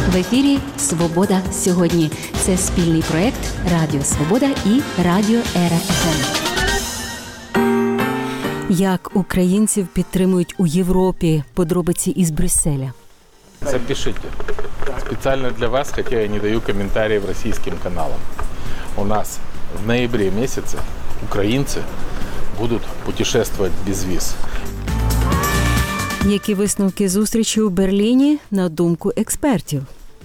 В ефірі «Свобода сьогодні». Це спільний проєкт Радіо Свобода і Радіо Ера ФМ. Як українців підтримують у Європі? Подробиці із Брюсселя. Запишите. Специально для вас, хотя я не даю комментариев российским каналам. У нас в ноябре месяце украинцы будут путешествовать без виз. Які висновки зустрічі у Берліні, на думку експертів?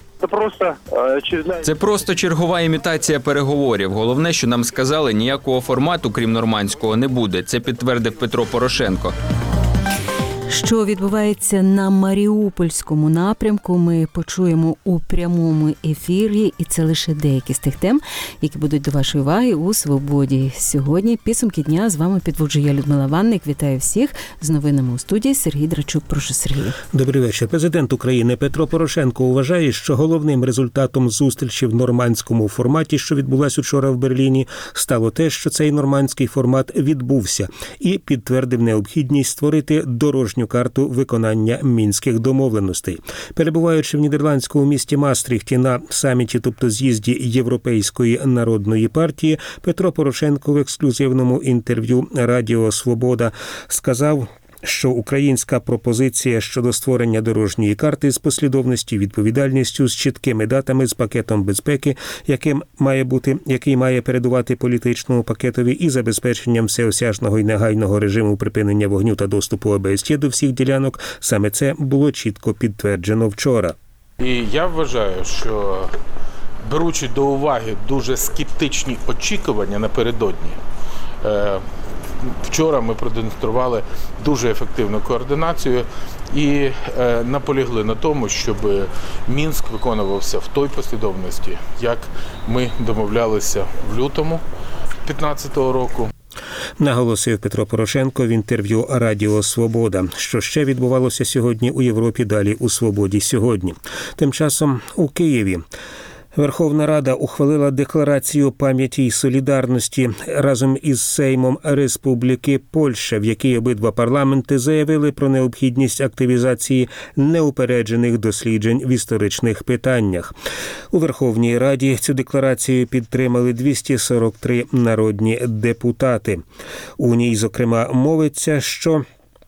Це просто чергова імітація переговорів. Головне, що нам сказали, ніякого формату, крім нормандського, не буде. Це підтвердив Петро Порошенко. Що відбувається на Маріупольському напрямку, ми почуємо у прямому ефірі. І це лише деякі з тих тем, які будуть до вашої уваги у «Свободі». Сьогодні підсумки дня з вами підводжу я, Людмила Ванник. Вітаю всіх з новинами у студії. Сергій Драчук. Прошу, Сергій. Добрий вечір. Президент України Петро Порошенко вважає, що головним результатом зустрічі в нормандському форматі, що відбулась учора в Берліні, стало те, що цей нормандський формат відбувся і підтвердив необхідність створити дорожню карту виконання мінських домовленостей. Перебуваючи в нідерландському місті Мастріхті на саміті, тобто з'їзді Європейської народної партії, Петро Порошенко в ексклюзивному інтерв'ю Радіо Свобода сказав, що українська пропозиція щодо створення дорожньої карти з послідовністю, відповідальністю, з чіткими датами, з пакетом безпеки, який має передувати політичному пакетові і забезпеченням всеосяжного і негайного режиму припинення вогню та доступу ОБСЄ до всіх ділянок, саме це було чітко підтверджено вчора. І я вважаю, що беручи до уваги дуже скептичні очікування напередодні, вчора ми продемонстрували дуже ефективну координацію і наполягли на тому, щоб Мінськ виконувався в той послідовності, як ми домовлялися в лютому 2015 року. Наголосив Петро Порошенко в інтерв'ю Радіо Свобода. Що ще відбувалося сьогодні у Європі, далі у «Свободі сьогодні». Тим часом у Києві Верховна Рада ухвалила декларацію пам'яті й солідарності разом із Сеймом Республіки Польща, в якій обидва парламенти заявили про необхідність активізації неупереджених досліджень в історичних питаннях. У Верховній Раді цю декларацію підтримали 243 народні депутати. У ній, зокрема, мовиться, що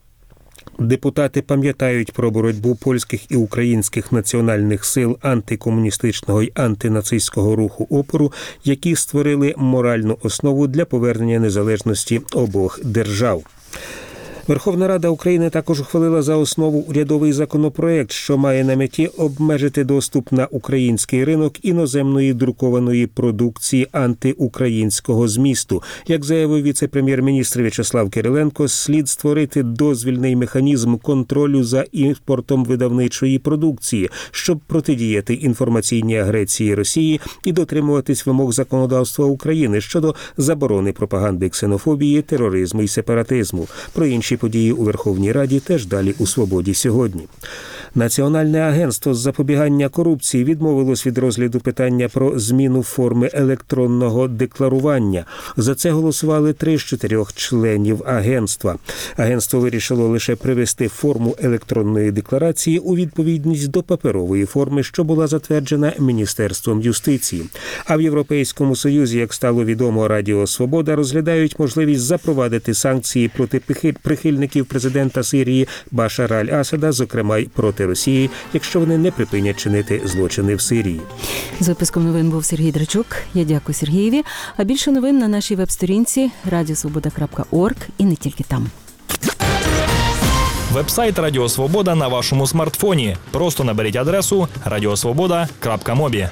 депутати пам'ятають про боротьбу польських і українських національних сил антикомуністичного й антинацистського руху опору, які створили моральну основу для повернення незалежності обох держав. Верховна Рада України також ухвалила за основу урядовий законопроект, що має на меті обмежити доступ на український ринок іноземної друкованої продукції антиукраїнського змісту. Як заявив віце-прем'єр-міністр В'ячеслав Кириленко, слід створити дозвільний механізм контролю за імпортом видавничої продукції, щоб протидіяти інформаційній агресії Росії і дотримуватись вимог законодавства України щодо заборони пропаганди ксенофобії, тероризму і сепаратизму. Про інші події у Верховній Раді теж далі у «Свободі сьогодні». Національне агентство з запобігання корупції відмовилось від розгляду питання про зміну форми електронного декларування. За це голосували 3 з 4 членів агентства. Агентство вирішило лише привести форму електронної декларації у відповідність до паперової форми, що була затверджена Міністерством юстиції. А в Європейському Союзі, як стало відомо Радіо Свобода, розглядають можливість запровадити санкції проти прихильників президента Сирії Башара аль-Асада, зокрема й проти Росії, якщо вони не припинять чинити злочини в Сирії. З випуском новин був Сергій Драчук. Я дякую Сергієві. А більше новин на нашій веб-сторінці radiosvoboda.org і не тільки там. Веб-сайт Радіо Свобода на вашому смартфоні. Просто наберіть адресу radiosvoboda.mobi.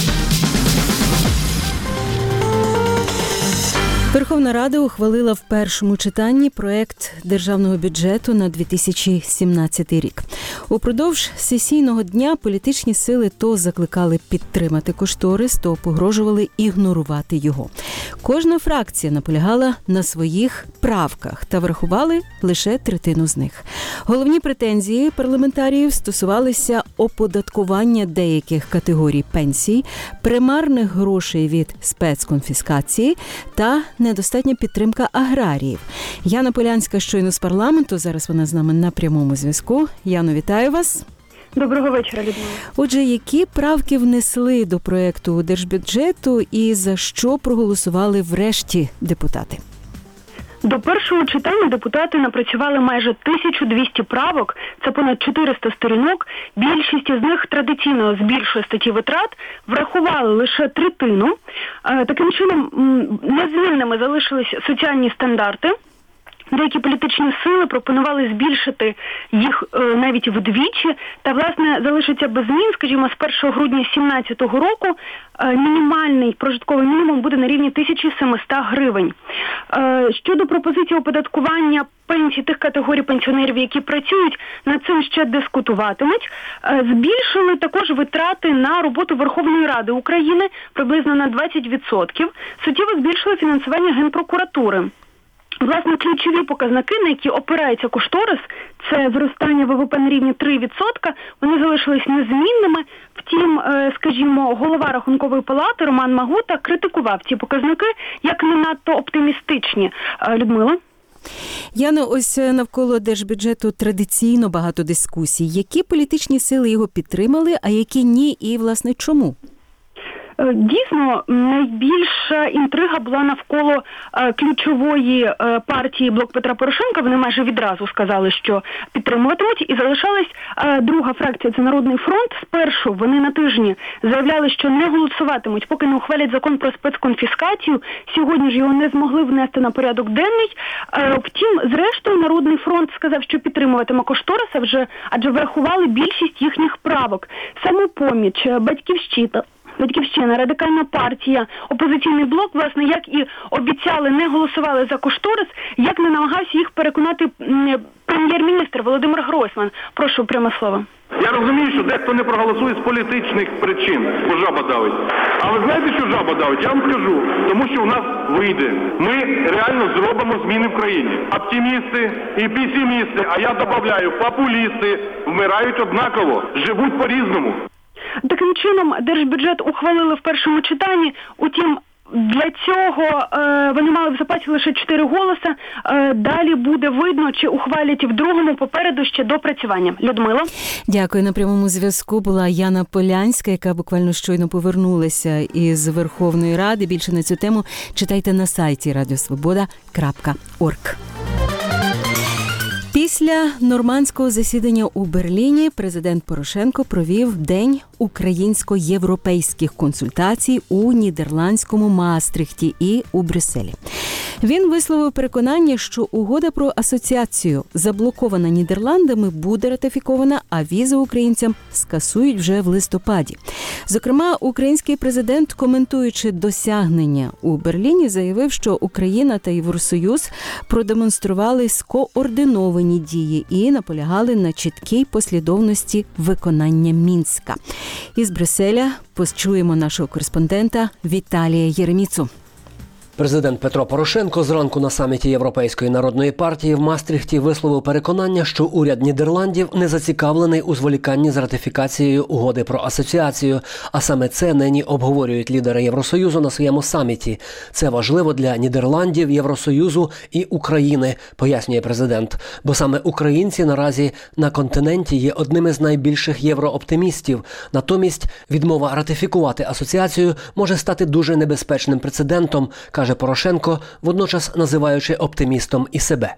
Верховна Рада ухвалила в першому читанні проект державного бюджету на 2017 рік. Упродовж сесійного дня політичні сили то закликали підтримати кошторис, то погрожували ігнорувати його. Кожна фракція наполягала на своїх правках та врахували лише третину з них. Головні претензії парламентаріїв стосувалися оподаткування деяких категорій пенсій, примарних грошей від спецконфіскації та недостатня підтримка аграріїв. Яна Полянська щойно з парламенту, зараз вона з нами на прямому зв'язку. Яно, вітаю вас. Доброго вечора, Людмила. Отже, які правки внесли до проекту держбюджету і за що проголосували врешті депутати? До першого читання депутати напрацювали майже 1200 правок, це понад 400 сторінок. Більшість із них традиційно збільшує статті витрат, врахували лише третину. Таким чином, незмінними залишились соціальні стандарти. Деякі політичні сили пропонували збільшити їх навіть вдвічі, та, власне, залишиться без змін, скажімо, з 1 грудня 2017 року мінімальний прожитковий мінімум буде на рівні 1700 гривень. Щодо пропозиції оподаткування пенсій тих категорій пенсіонерів, які працюють, над цим ще дискутуватимуть. Збільшили також витрати на роботу Верховної Ради України приблизно на 20%. Суттєво збільшили фінансування Генпрокуратури. Власне, ключові показники, на які опирається кошторис, це зростання ВВП на рівні 3%, вони залишились незмінними. Втім, скажімо, голова Рахункової палати Роман Магута критикував ці показники як не надто оптимістичні. Людмила? Яно, ось навколо держбюджету традиційно багато дискусій. Які політичні сили його підтримали, а які ні, і, власне, чому? Дійсно, найбільша інтрига була навколо ключової партії «Блок Петра Порошенка». Вони майже відразу сказали, що підтримуватимуть. І залишалась друга фракція – це «Народний фронт». Спершу вони на тижні заявляли, що не голосуватимуть, поки не ухвалять закон про спецконфіскацію. Сьогодні ж його не змогли внести на порядок денний. Втім, зрештою, «Народний фронт» сказав, що підтримуватиме кошторис, адже врахували більшість їхніх правок. Самопоміч, Батьківщина, Радикальна партія, Опозиційний блок, власне, як і обіцяли, не голосували за кошторис, як не намагався їх переконати прем'єр-міністр Володимир Гройсман. Прошу, пряме слово. Я розумію, що дехто не проголосує з політичних причин, бо жаба давить. Але знаєте, що жаба давить? Я вам скажу. Тому що у нас вийде. Ми реально зробимо зміни в країні. Оптимісти і песимісти, а я додаю, популісти вмирають однаково, живуть по-різному. Таким чином, держбюджет ухвалили в першому читанні, утім, для цього вони мали в запасі лише 4 голоси. Далі буде видно, чи ухвалять в другому, попереду ще допрацювання. Людмила? Дякую. На прямому зв'язку була Яна Полянська, яка буквально щойно повернулася із Верховної Ради. Більше на цю тему читайте на сайті radiosvoboda.org. Після нормандського засідання у Берліні президент Порошенко провів День українсько-європейських консультацій у нідерландському Маастрихті і у Брюсселі. Він висловив переконання, що угода про асоціацію, заблокована Нідерландами, буде ратифікована, а візи українцям скасують вже в листопаді. Зокрема, український президент, коментуючи досягнення у Берліні, заявив, що Україна та Євросоюз продемонстрували скоординовані дії і наполягали на чіткій послідовності виконання Мінська. Із Брюсселя почуємо нашого кореспондента Віталія Єреміцу. Президент Петро Порошенко зранку на саміті Європейської народної партії в Маастрихті висловив переконання, що уряд Нідерландів не зацікавлений у зволіканні з ратифікацією угоди про асоціацію, а саме це нині обговорюють лідери Євросоюзу на своєму саміті. Це важливо для Нідерландів, Євросоюзу і України, пояснює президент. Бо саме українці наразі на континенті є одним із найбільших єврооптимістів. Натомість відмова ратифікувати асоціацію може стати дуже небезпечним прецедентом, каже Порошенко, водночас називаючи оптимістом і себе.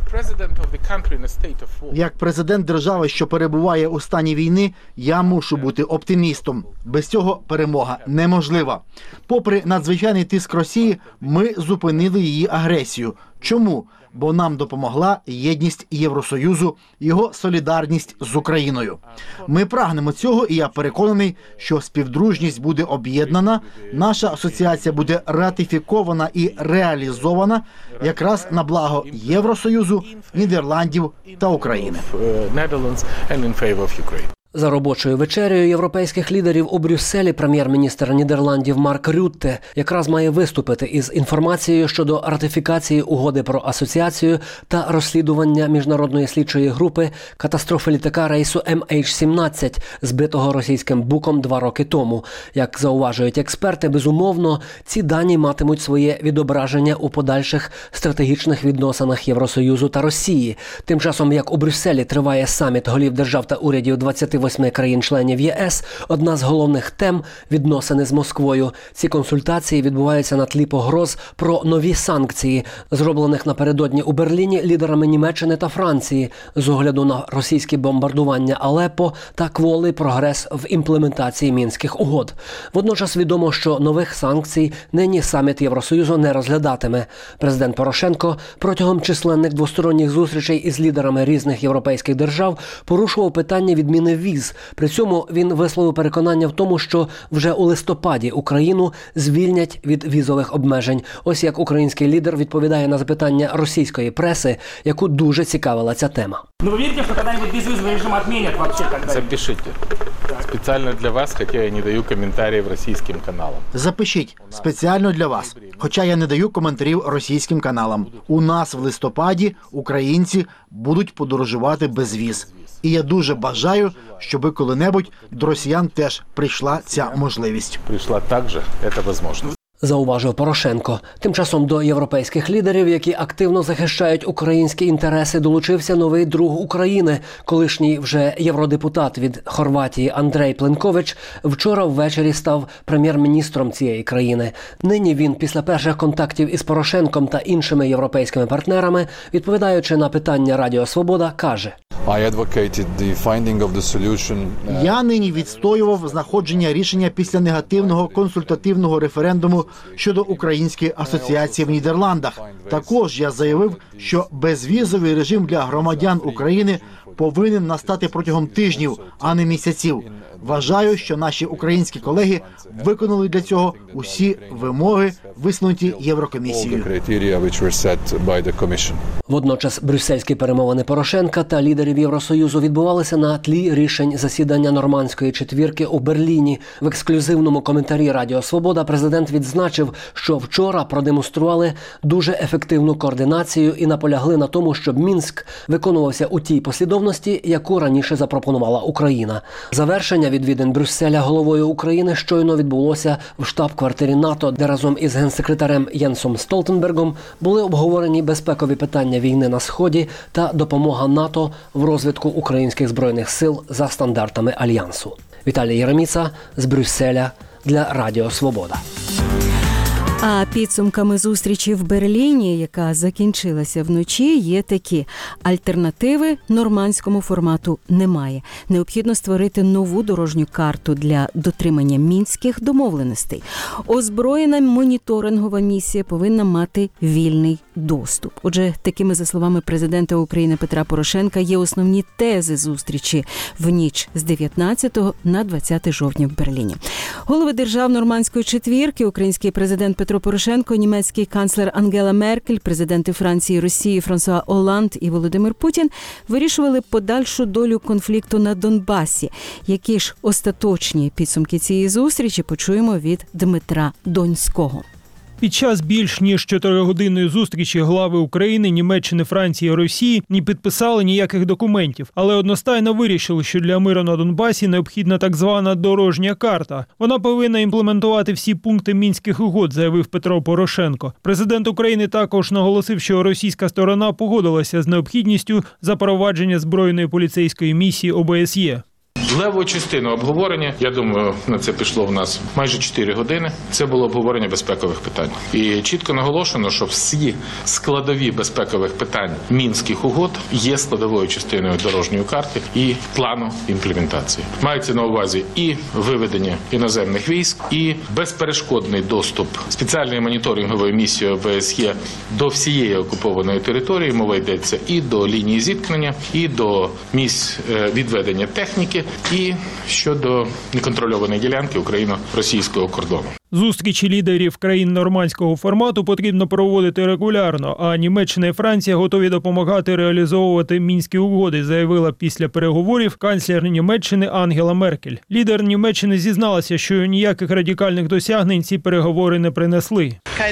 Як президент держави, що перебуває у стані війни, я мушу бути оптимістом. Без цього перемога неможлива. Попри надзвичайний тиск Росії, ми зупинили її агресію. Чому? Бо нам допомогла єдність Євросоюзу, його солідарність з Україною. Ми прагнемо цього, і я переконаний, що співдружність буде об'єднана, наша асоціація буде ратифікована і реалізована якраз на благо Євросоюзу, Нідерландів та України. За робочою вечерею європейських лідерів у Брюсселі прем'єр-міністр Нідерландів Марк Рютте якраз має виступити із інформацією щодо ратифікації угоди про асоціацію та розслідування міжнародної слідчої групи катастрофи літака рейсу MH17, збитого російським Буком 2 роки тому. Як зауважують експерти, безумовно, ці дані матимуть своє відображення у подальших стратегічних відносинах Євросоюзу та Росії. Тим часом, як у Брюсселі триває саміт голів держав та урядів 28 28 країн-членів ЄС одна з головних тем – відносини з Москвою. Ці консультації відбуваються на тлі погроз про нові санкції, зроблених напередодні у Берліні лідерами Німеччини та Франції з огляду на російські бомбардування Алеппо та кволий прогрес в імплементації Мінських угод. Водночас відомо, що нових санкцій нині саміт Євросоюзу не розглядатиме. Президент Порошенко протягом численних двосторонніх зустрічей із лідерами різних європейських держав порушував питання відміни віз. При цьому він висловив переконання в тому, що вже у листопаді Україну звільнять від візових обмежень. Ось як український лідер відповідає на запитання російської преси, яку дуже цікавила ця тема. Ну, вы верите, что когда-нибудь безвизовый режим отменят вообще? Запишите. Специально для вас, хотя я не даю комментариев российским каналам. Запишіть спеціально для вас, хоча я не даю коментарів російським каналам. У нас в листопаді українці будуть подорожувати без віз. І я дуже бажаю, щоб коли-небудь до росіян теж прийшла ця можливість. Пришла также эта возможность. Зауважив Порошенко. Тим часом до європейських лідерів, які активно захищають українські інтереси, долучився новий друг України, колишній вже євродепутат від Хорватії Андрей Пленкович, вчора ввечері став прем'єр-міністром цієї країни. Нині він після перших контактів із Порошенком та іншими європейськими партнерами, відповідаючи на питання Радіо Свобода, каже: Я нині відстоював знаходження рішення після негативного консультативного референдуму щодо Української асоціації в Нідерландах. Також я заявив, що безвізовий режим для громадян України повинен настати протягом тижнів, а не місяців. Вважаю, що наші українські колеги виконали для цього усі вимоги, висунуті Єврокомісією. Водночас брюссельські перемовини Порошенка та лідерів Євросоюзу відбувалися на тлі рішень засідання Нормандської четвірки у Берліні. В ексклюзивному коментарі Радіо Свобода президент відзначив, що вчора продемонстрували дуже ефективну координацію і наполягли на тому, щоб Мінськ виконувався у тій послідовності, яку раніше запропонувала Україна. Завершення відвідин Брюсселя головою України щойно відбулося в штаб-квартирі НАТО, де разом із генсекретарем Єнсом Столтенбергом були обговорені безпекові питання війни на Сході та допомога НАТО в розвитку українських збройних сил за стандартами Альянсу. Віталій Єреміца з Брюсселя для Радіо Свобода. А підсумками зустрічі в Берліні, яка закінчилася вночі, є такі: альтернативи нормандському формату немає. Необхідно створити нову дорожню карту для дотримання мінських домовленостей. Озброєна моніторингова місія повинна мати вільний доступ. Отже, такими, за словами президента України Петра Порошенка, є основні тези зустрічі в ніч з 19 на 20 жовтня в Берліні. Голови держав нормандської четвірки, український президент Петро Порошенко, німецький канцлер Ангела Меркель, президенти Франції і Росії Франсуа Олланд і Володимир Путін вирішували подальшу долю конфлікту на Донбасі. Які ж остаточні підсумки цієї зустрічі, почуємо від Дмитра Донського. Під час більш ніж 4-годинної зустрічі глави України, Німеччини, Франції і Росії не підписали ніяких документів, але одностайно вирішили, що для миру на Донбасі необхідна так звана дорожня карта. Вона повинна імплементувати всі пункти Мінських угод, заявив Петро Порошенко. Президент України також наголосив, що російська сторона погодилася з необхідністю запровадження збройної поліцейської місії ОБСЄ. Леву частину обговорення, я думаю, на це пішло в нас майже 4 години. Це було обговорення безпекових питань. І чітко наголошено, що всі складові безпекових питань Мінських угод є складовою частиною дорожньої карти і плану імплементації. Мається на увазі і виведення іноземних військ, і безперешкодний доступ спеціальної моніторингової місії ОБСЄ до всієї окупованої території. Мова йдеться і до лінії зіткнення, і до місць відведення техніки, і щодо неконтрольованої ділянки україно-російського кордону. Зустрічі лідерів країн нормандського формату потрібно проводити регулярно, а Німеччина і Франція готові допомагати реалізовувати Мінські угоди, заявила після переговорів канцлер Німеччини Ангела Меркель. Лідер Німеччини зізналася, що ніяких радикальних досягнень ці переговори не принесли.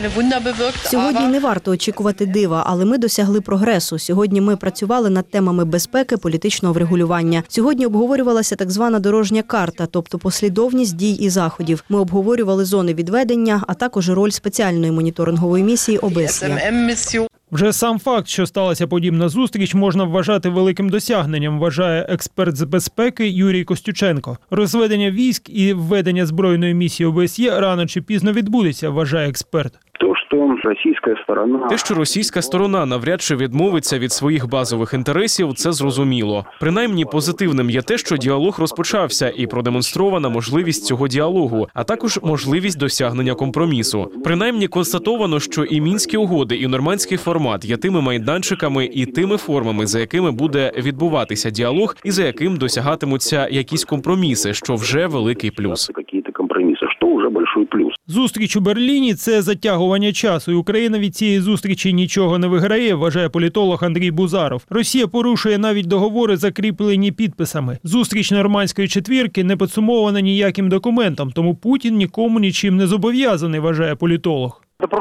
Сьогодні не варто очікувати дива, але ми досягли прогресу. Сьогодні ми працювали над темами безпеки, політичного врегулювання. Сьогодні обговорювалася так звана дорожня карта, тобто послідовність дій і заходів. Ми обговорювали зони відведення, а також роль спеціальної моніторингової місії ОБСЄ. Вже сам факт, що сталася подібна зустріч, можна вважати великим досягненням, вважає експерт з безпеки Юрій Костюченко. Розведення військ і введення збройної місії ОБСЄ рано чи пізно відбудеться, вважає експерт. Те, що російська сторона навряд чи відмовиться від своїх базових інтересів, це зрозуміло. Принаймні позитивним є те, що діалог розпочався і продемонстрована можливість цього діалогу, а також можливість досягнення компромісу. Принаймні констатовано, що і Мінські угоди, і нормандський формат є тими майданчиками і тими формами, за якими буде відбуватися діалог і за яким досягатимуться якісь компроміси, що вже великий плюс. Зустріч у Берліні – це затягування часу, і Україна від цієї зустрічі нічого не виграє, вважає політолог Андрій Бузаров. Росія порушує навіть договори, закріплені підписами. Зустріч нормандської четвірки не підсумована ніяким документом, тому Путін нікому нічим не зобов'язаний, вважає політолог.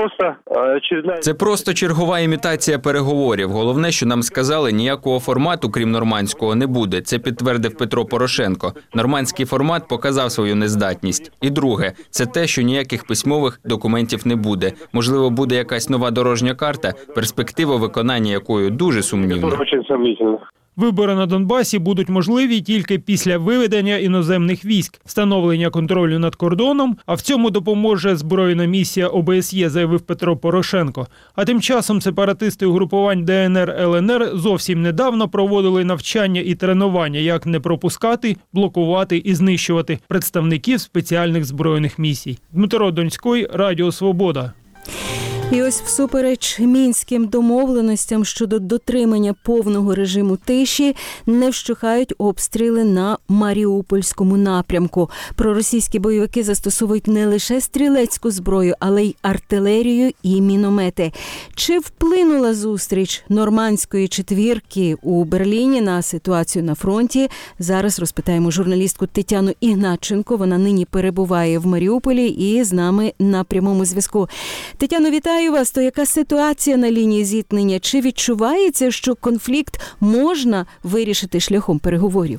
Це просто чергова імітація переговорів. Головне, що нам сказали, ніякого формату, крім нормандського, не буде. Це підтвердив Петро Порошенко. Нормандський формат показав свою нездатність. І друге, це те, що ніяких письмових документів не буде. Можливо, буде якась нова дорожня карта, перспектива виконання якої дуже сумнівна. Вибори на Донбасі будуть можливі тільки після виведення іноземних військ, встановлення контролю над кордоном, а в цьому допоможе збройна місія ОБСЄ, заявив Петро Порошенко. А тим часом сепаратисти угрупувань ДНР, ЛНР зовсім недавно проводили навчання і тренування, як не пропускати, блокувати і знищувати представників спеціальних збройних місій. Дмитро Донський, Радіо Свобода. І ось всупереч мінським домовленостям щодо дотримання повного режиму тиші не вщухають обстріли на Маріупольському напрямку. Проросійські бойовики застосовують не лише стрілецьку зброю, але й артилерію і міномети. Чи вплинула зустріч нормандської четвірки у Берліні на ситуацію на фронті? Зараз розпитаємо журналістку Тетяну Ігнатченко. Вона нині перебуває в Маріуполі і з нами на прямому зв'язку. Тетяно, вітаю вас. То яка ситуація на лінії зіткнення? Чи відчувається, що конфлікт можна вирішити шляхом переговорів?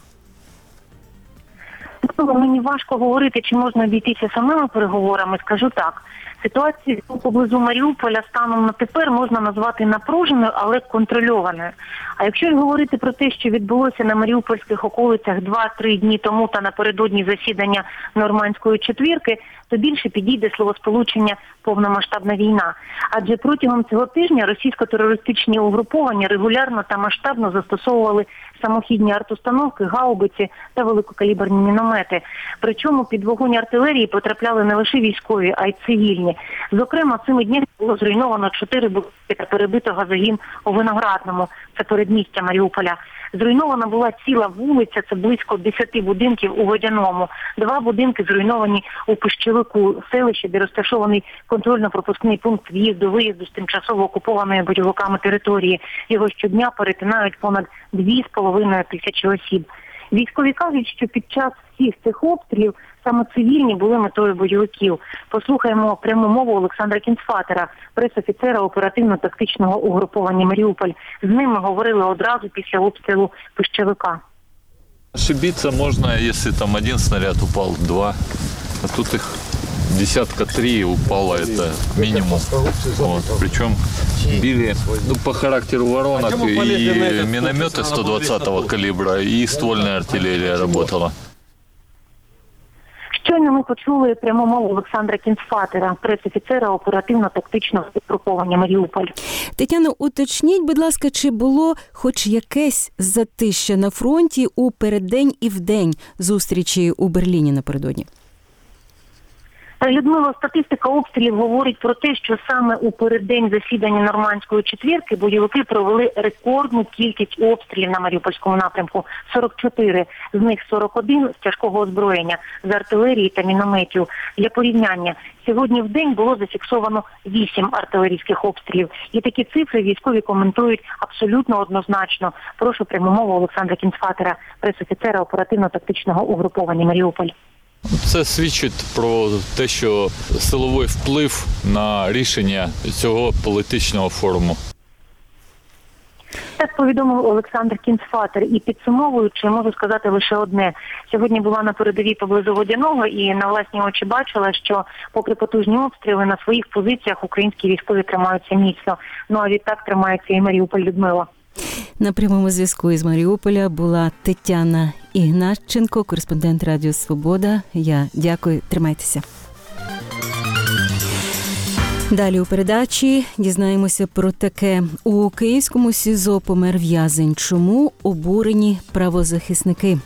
Мені важко говорити, чи можна обійтися самими переговорами. Скажу так. Ситуацію поблизу Маріуполя станом на тепер можна назвати напруженою, але контрольованою. А якщо говорити про те, що відбулося на маріупольських околицях 2-3 дні тому та напередодні засідання нормандської четвірки, то більше підійде словосполучення «повномасштабна війна». Адже протягом цього тижня російсько-терористичні угруповання регулярно та масштабно застосовували самохідні артустановки, гаубиці та великокаліберні міномети. Причому під вогонь артилерії потрапляли не лише військові, а й цивільні. Зокрема, цими днями було зруйновано 4 будинки та перебито газогін у Виноградному, це передмістя Маріуполя. Зруйнована була ціла вулиця, це близько 10 будинків у Водяному. 2 будинки зруйновані у Пищевику, селищі, де розташований контрольно-пропускний пункт в'їзду-виїзду з тимчасово окупованої бойовиками території. Його щодня перетинають понад 2,5 тисячі осіб. Військові кажуть, що під час всіх цих обстрілів саме цивільні були метою бойовиків. Послухаємо пряму мову Олександра Кінцфатера, пресофіцера оперативно-тактичного угруповання «Маріуполь». З ним ми говорили одразу після обстрілу Пищевика. Ошибиться можно, если там 1 снаряд упал, 2. А тут их десятка 3 упало, это минимум. Вот. Причем били по характеру воронок и минометы 120-го калибра, и ствольная артиллерия работала. Щойно ми почули пряму мову Олександра Кінцфатера, пресофіцера оперативно-тактичного угруповання «Маріуполь». Тетяно, уточніть, будь ласка, чи було хоч якесь затища на фронті у переддень і вдень зустрічі у Берліні напередодні? Людмила, статистика обстрілів говорить про те, що саме у переддень засідання нормандської четвірки бойовики провели рекордну кількість обстрілів на Маріупольському напрямку – 44. З них 41 з тяжкого озброєння, з артилерії та мінометів. Для порівняння, сьогодні в день було зафіксовано 8 артилерійських обстрілів. І такі цифри військові коментують абсолютно однозначно. Прошу пряму мову Олександра Кінцфатера, пресофіцера оперативно-тактичного угруповання «Маріуполь». Це свідчить про те, що силовий вплив на рішення цього політичного форуму. Так повідомив Олександр Кінцфатер. І підсумовуючи, можу сказати лише одне. Сьогодні була на передовій поблизу Водяного і на власні очі бачила, що попри потужні обстріли на своїх позиціях українські військові тримаються міцно. Ну а відтак тримається і Маріуполь. Людмила. На прямому зв'язку із Маріуполя була Тетяна Ігнатченко, кореспондент Радіо Свобода. Я дякую, тримайтеся. Далі у передачі дізнаємося про таке. У Київському СІЗО помер в'язень. Чому обурені правозахисники?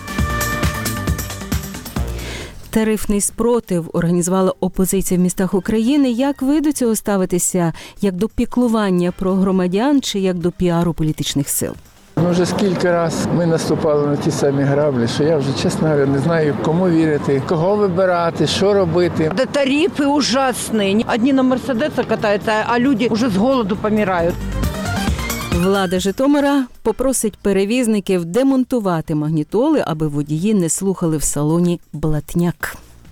Тарифний спротив організувала опозиція в містах України. Як ви до цього ставитеся? Як до піклування про громадян чи як до піару політичних сил? Вже скільки разів ми наступали на ті самі граблі, що я вже, чесно говоря, не знаю, кому вірити, кого вибирати, що робити. Да тарифи ужасні. Одні на Мерседесах катаються, а люди вже з голоду помирають. Влада Житомира попросить перевізників демонтувати магнітоли, аби водії не слухали в салоні блатняк.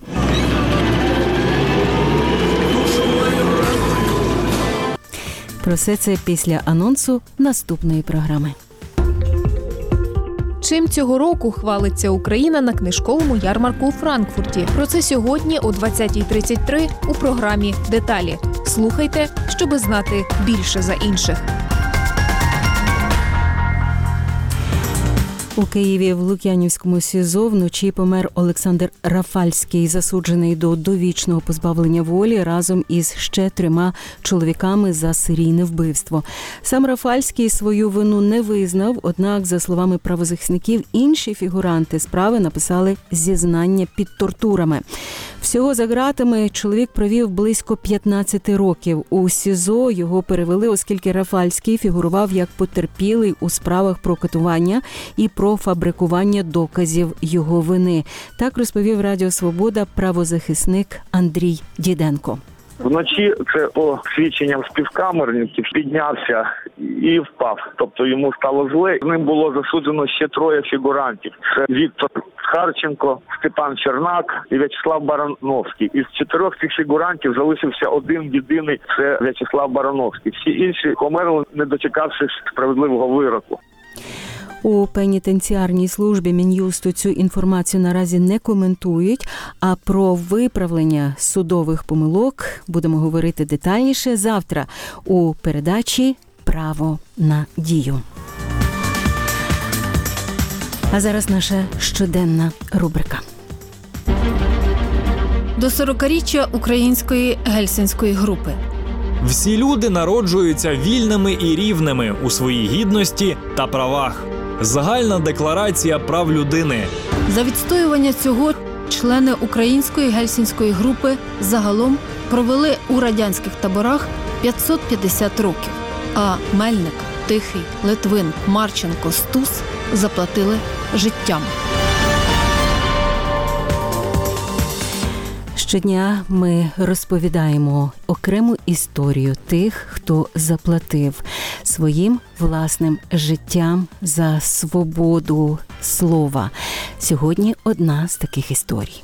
Про все це після анонсу наступної програми. Чим цього року хвалиться Україна на книжковому ярмарку у Франкфурті? Про це сьогодні о 20:33 у програмі «Деталі». Слухайте, щоби знати більше за інших. У Києві в Лук'янівському СІЗО вночі помер Олександр Рафальський, засуджений до довічного позбавлення волі разом із ще 3 чоловіками за серійне вбивство. Сам Рафальський свою вину не визнав, однак, за словами правозахисників, інші фігуранти справи написали зізнання під тортурами. Всього за ґратами чоловік провів близько 15 років. У СІЗО його перевели, оскільки Рафальський фігурував як потерпілий у справах про катування і про фабрикування доказів його вини. Так розповів Радіо Свобода правозахисник Андрій Діденко. Вночі, це по свідченням співкамерників, піднявся і впав. Тобто йому стало зле. З ним було засуджено ще 3 фігурантів. Це Віктор Харченко, Степан Чернак і В'ячеслав Барановський. Із 4 цих фігурантів залишився один єдиний – це В'ячеслав Барановський. Всі інші померли, не дочекавшись справедливого вироку. У пенітенціарній службі Мін'юсту цю інформацію наразі не коментують, а про виправлення судових помилок будемо говорити детальніше завтра у передачі «Право на дію». А зараз наша щоденна рубрика. До 40-річчя української гельсінської групи. Всі люди народжуються вільними і рівними у своїй гідності та правах. Загальна декларація прав людини. За відстоювання цього члени української гельсінської групи загалом провели у радянських таборах 550 років. А Мельник, Тихий, Литвин, Марченко, Стус заплатили життям. Щодня ми розповідаємо окрему історію тих, хто заплатив своїм власним життям за свободу слова. Сьогодні одна з таких історій.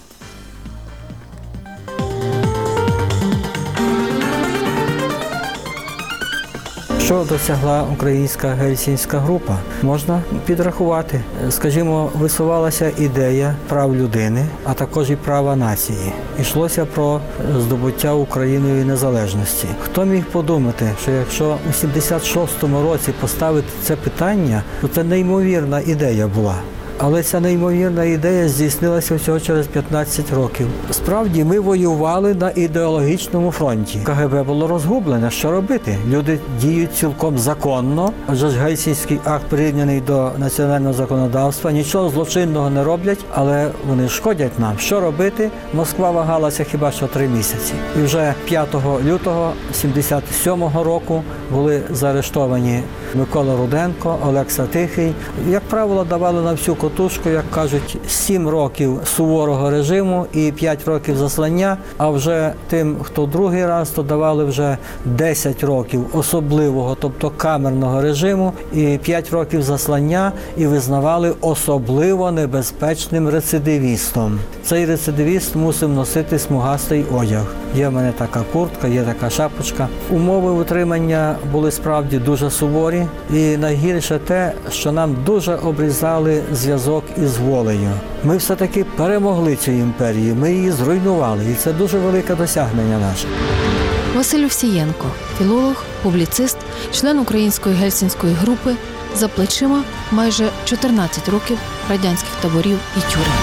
Що досягла українська гельсінська група? Можна підрахувати. Скажімо, висувалася ідея прав людини, а також і права нації. Йшлося про здобуття Україною незалежності. Хто міг подумати, що якщо у 76-му році поставити це питання, то це неймовірна ідея була. Але ця неймовірна ідея здійснилася всього через 15 років. Справді, ми воювали на ідеологічному фронті. КГБ було розгублене. Що робити? Люди діють цілком законно, адже ж Гельсінський акт прирівняний до національного законодавства. Нічого злочинного не роблять, але вони шкодять нам. Що робити? Москва вагалася хіба що 3 місяці. І вже 5 лютого 77-го року були заарештовані Микола Руденко, Олекса Тихий. Як правило, давали на всю котушку, як кажуть, 7 років суворого режиму і 5 років заслання, а вже тим, хто другий раз, то давали вже 10 років особливого, тобто камерного режиму і 5 років заслання і визнавали особливо небезпечним рецидивістом. Цей рецидивіст мусив носити смугастий одяг. Є в мене така куртка, є така шапочка. Умови утримання були справді дуже суворі. І найгірше те, що нам дуже обрізали зв'язок із волею. Ми все-таки перемогли цю імперію, ми її зруйнували. І це дуже велике досягнення наше. Василь Овсієнко – філолог, публіцист, член української гельсінської групи, за плечима майже 14 років радянських таборів і тюрем.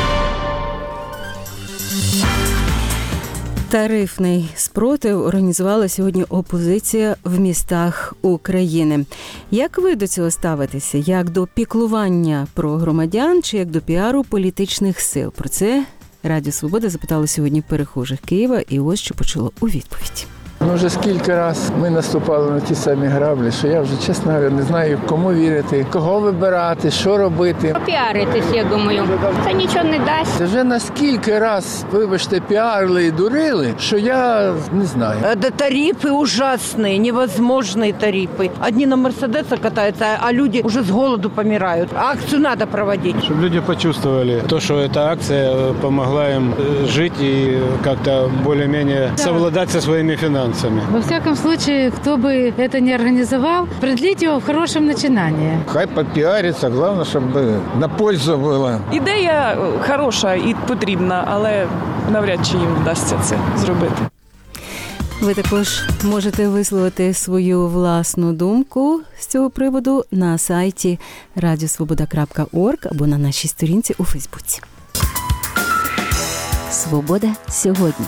Тарифний спротив організувала сьогодні опозиція в містах України. Як ви до цього ставитеся? Як до піклування про громадян чи як до піару політичних сил? Про це Радіо Свобода запитало сьогодні перехожих Києва, і ось що почуло у відповідь. Вже скільки раз ми наступали на ті самі граблі, що я вже, чесно говоря, не знаю, кому вірити, кого вибирати, що робити. Попіаритись, я думаю, це нічого не дасть. Це вже наскільки раз, вибачте, піарили і дурили, що я не знаю. Тарифы ужасные, невозможные тарифы. Одни на Мерседесах катаются, а люди уже с голоду помирают. Акцию надо проводить. Чтобы люди почувствовали то, что эта акция помогла им жить и как-то более-менее совладать со своими финансами. Во всяком случае, кто бы это ни организовал, продлить его в хорошем начинании. Хай попіариться, головне, щоб на пользу було. Ідея хороша і потрібна, але навряд чи їм вдасться це зробити. Ви також можете висловити свою власну думку з цього приводу на сайті radiosvoboda.org або на нашій сторінці у Фейсбуці. Свобода сьогодні.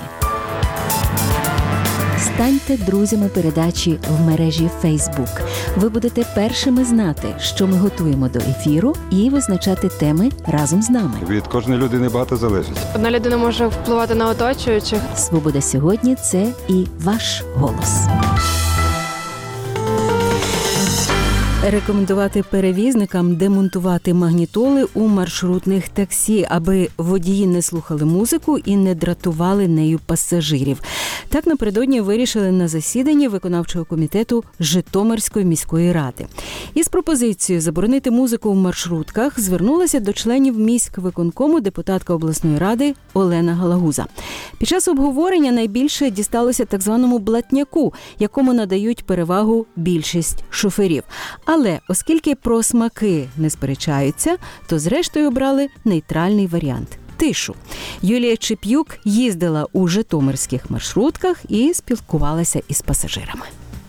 Станьте друзями передачі в мережі Facebook. Ви будете першими знати, що ми готуємо до ефіру, і визначати теми разом з нами. Від кожної людини багато залежить. Одна людина може впливати на оточуючих. Свобода сьогодні – це і ваш голос. Рекомендувати перевізникам демонтувати магнітоли у маршрутних таксі, аби водії не слухали музику і не дратували нею пасажирів. Так напередодні вирішили на засіданні виконавчого комітету Житомирської міської ради. Із пропозицією заборонити музику в маршрутках звернулася до членів міськвиконкому депутатка обласної ради Олена Галагуза. Під час обговорення найбільше дісталося так званому блатняку, якому надають перевагу більшість шоферів. Але оскільки про смаки не сперечаються, то зрештою обрали нейтральний варіант – тишу. Юлія Чеп'юк їздила у житомирських маршрутках і спілкувалася із пасажирами.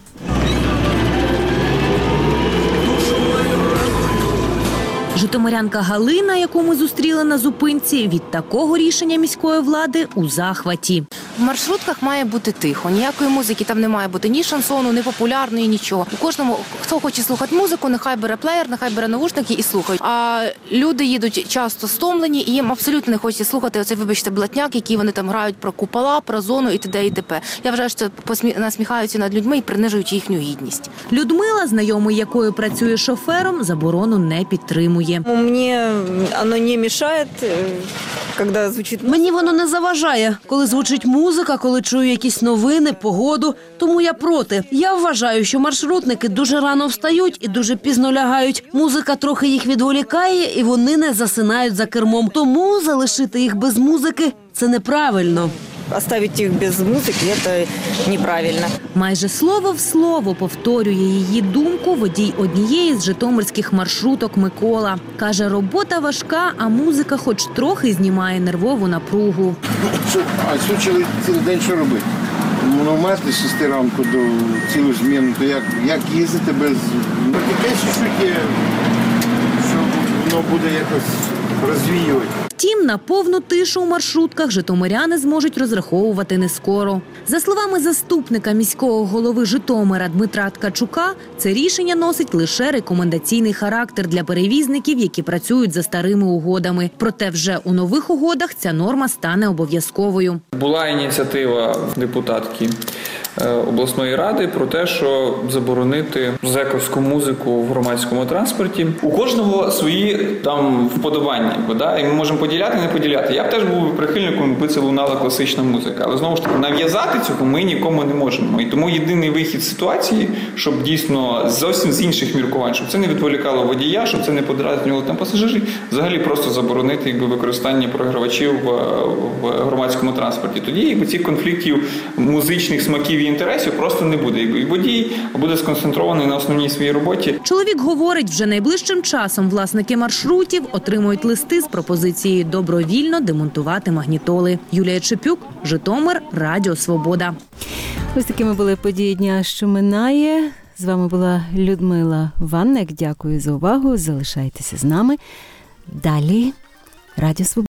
Житомирянка Галина, яку ми зустріли на зупинці, від такого рішення міської влади у захваті. В маршрутках має бути тихо, ніякої музики там не має бути, ні шансону, ні популярної, нічого. У кожному, хто хоче слухати музику, нехай бере плеєр, нехай бере навушники і слухають. А люди їдуть часто стомлені, і їм абсолютно не хочеться слухати оцей, вибачте, блатняк, який вони там грають про купола, про зону і т.д. і т.п. Я вважаю, що насміхаються над людьми і принижують їхню гідність. Людмила, знайомий якою працює шофером, заборону не підтримує. Мені воно не мішає, коли звучить. Мені воно не заважає, коли звучить музика, коли чую якісь новини, погоду, тому я проти. Я вважаю, що маршрутники дуже рано встають і дуже пізно лягають. Музика трохи їх відволікає і вони не засинають за кермом. Тому залишити їх без музики – це неправильно. Оставити їх без музики – це неправильно. Майже слово в слово повторює її думку водій однієї з житомирських маршруток Микола. Каже, робота важка, а музика хоч трохи знімає нервову напругу. А сучили цілий день що робити? Мати з 6 ранку до цілу зміну, то як їздити без... Якесь чуть є, що воно буде якось розвіювати. Втім, на повну тишу у маршрутках житомиряни зможуть розраховувати не скоро. За словами заступника міського голови Житомира Дмитра Ткачука, це рішення носить лише рекомендаційний характер для перевізників, які працюють за старими угодами. Проте вже у нових угодах ця норма стане обов'язковою. Була ініціатива депутатки обласної ради про те, що заборонити зековську музику в громадському транспорті. У кожного свої там вподобання, і ми можемо поділяти, не поділяти. Я б теж був прихильником, якби це лунала класична музика. Але знову ж таки, нав'язати цього ми нікому не можемо. І тому єдиний вихід з ситуації, щоб дійсно зовсім з інших міркувань, щоб це не відволікало водія, щоб це не подразнювало там пасажирів, взагалі просто заборонити використання програвачів в громадському транспорті. Тоді цих конфліктів музичних смаків і інтересів просто не буде. І водій буде сконцентрований на основній своїй роботі. Чоловік говорить, вже найближчим часом власники маршрутів отримують листи з пропозицією добровільно демонтувати магнітоли. Юлія Чепюк, Житомир, Радіо Свобода. Ось такими були події дня, що минає. З вами була Людмила Ванник. Дякую за увагу. Залишайтеся з нами. Далі Радіо Свобода.